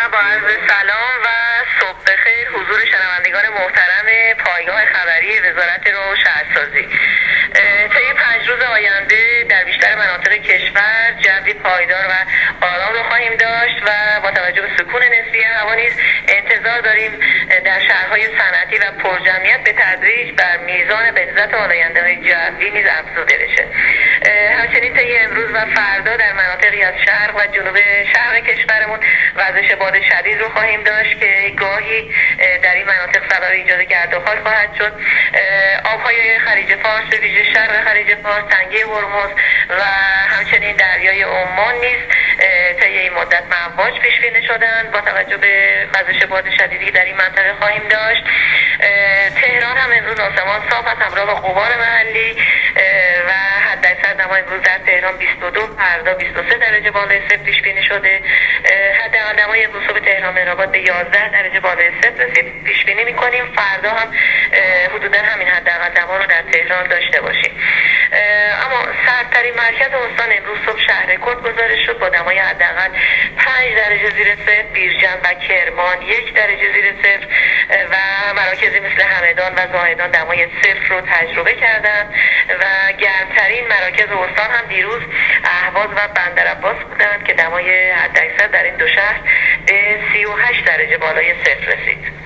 با عرض سلام و صبح بخیر حضور شنوندگان محترم پایگاه خبری وزارت راه و شهرسازی. طی 5 روز آینده در بیشتر مناطق کشور جوی پایدار و آرام رو خواهیم داشت و با توجه به سکون نسبی هوا نیز انتظار داریم در شهرهای صنعتی و پرجمعیت به تدریج بر میزان غلظت آلاینده‌های جوی نیز افزوده بشه. همچنین طی امروز و فردا در مناطقی از شرق و جنوب شرق کشورمون وزش باد شدید رو خواهیم داشت که گاهی در این مناطق سبب ایجاد گرد و خاک خواهد شد. آبهای خلیج فارس به ویژه شرق خلیج فارس، تنگه هرمز و همچنین دریای عمان نیز طی این مدت مواج پیش بینی شدند. با توجه به وزش باد شدیدی در این منطقه خواهیم داشت. تهران هم امروز آسمان صاف است همراه با غبار محلی و حداکثر دما امروز در تهران 22، فردا 23 درجه بالای صفر پیش بینی شده. حداقل دمای امروز صبح تهران مهرآباد به 11 درجه بالای صفر رسید. پیش بینی می‌کنیم فردا هم حدودا همین حداقل دما رو در تهران داشته باشیم. اما سردترین مرکز استان امروز صبح شهرکرد گزارش شد با دمای حداقل 5 درجه زیر صفر. بیرجند و کرمان 1 درجه زیر صفر و مراکزی مثل همدان و زاهدان دمای صفر رو تجربه کردند و گرمترین مراکز استان هم دیروز اهواز و بندرعباس بودند که دمای حداکثر در این دو شهر به 38 درجه بالای صفر رسید.